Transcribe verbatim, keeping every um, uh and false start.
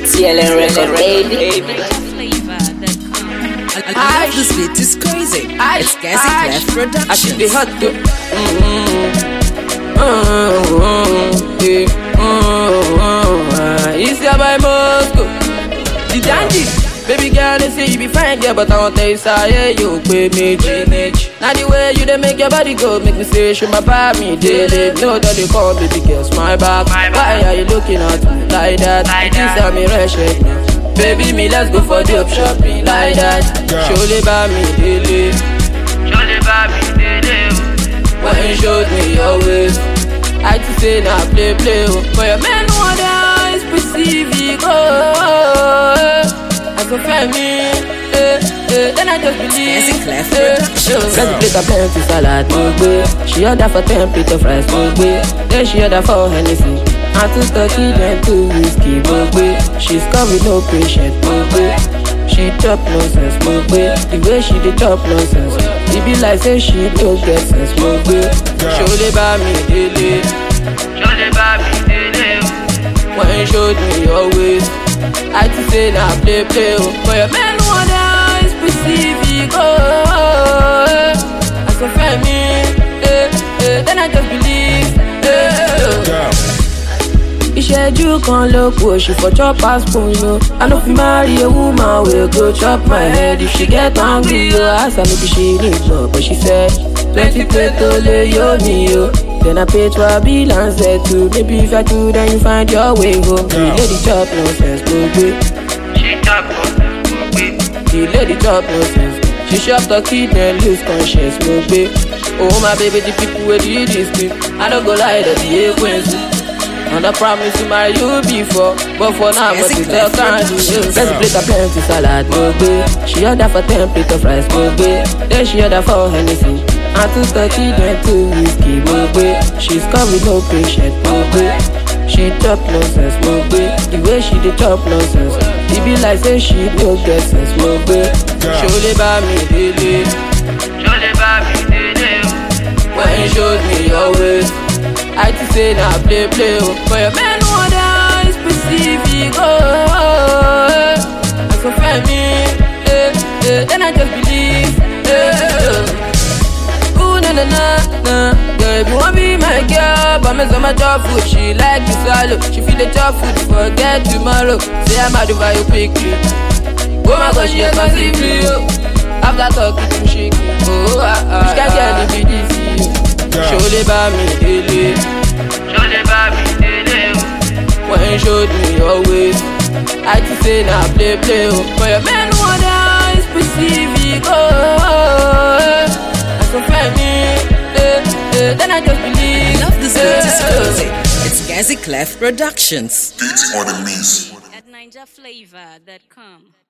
T L N record, baby. I love this beat, it's crazy. It's Gazi Clef Productions. I should be hot too. It's your boy Moscow, the dandy. Baby girl, they say you be fine, girl, but I won't tell you, say you pay me, G. Now the way you they make your body go, make me say, show my baby, daily. No, that they call baby girl, my back. Why are you looking at me like that? This time me rush it now. Baby, me, let's go for the up shopping like that. Show the baby, daily. Show the baby, daily. When you showed me your ways, I just say now play, play. But your man want the eyes specific, oh. So for me, eh, eh, then I just believe. Gazi Clef Productions. Let's plate a plenty salad, no way. She order for ten plate of rice, no way. Then she order for Hennessy and two turkey, then two whiskey, no way. She's come with no patient, no way. She chop nonsense, no way. The way she dey chop nonsense, it be like say she don't get sense, no way. Show the baby, daily. Show the baby, daily. When you showed me your ways, I just say now play, play, oh. But your man want the eyes specific, oh. I so for me, eh, eh, then I just believe, eh, oh. Ìṣẹ́jú kan ló kù, she for chop pass spoon, yo. I know if you marry a woman, will go chop my head. If she get hungry, yo, ask her maybe she need more. But she said, plenty plate to lay yo me, yo. Then I paid for a bill and said too. Maybe if I do, then you find your way home. The lady chop nonsense, go away. She chop nonsense, go away. The lady chop nonsense. She shop the kid, then lose conscience, go away. Oh my baby, the people where do this thing. I don't go lie, that the acquaintance. And I promise to marry you before, but for now, but you tell can't do this. Let's plate a plenty salad, no way. She order for ten plate of rice, no way. Then she order for Hennessy and two turkey, then two whiskey, no way. She's come with no patient, no way. She chop nonsense, no way. The way she dey chop nonsense, it be like say she don't get sense, no way. Show the baby, daily. Show the baby, daily. When you showed me your ways, I just say now play, play, oh. But your man want the eyes specific, oh. I so for me, eh, eh, then I just believe, eh, oh. Ooh, na na na, na. Girl, if you want be my girl, but me some chop food, she like to swallow. She feel the chop food, forget tomorrow. Say I'm out over you quickly. Oh my gosh, she is massive, oh. After talking to shake, oh, ah, ah, which can get the B D C, oh. Show the baby, daily. Show the baby, daily. When you showed me your ways, I just say now play, play, oh. For your man want the eyes specific, oh. I so for me, eh, eh, then I just believe. I love this beat, it's eh, crazy. It's Gazi Clef Productions. Beats on the knees. At ninja flavor dot com.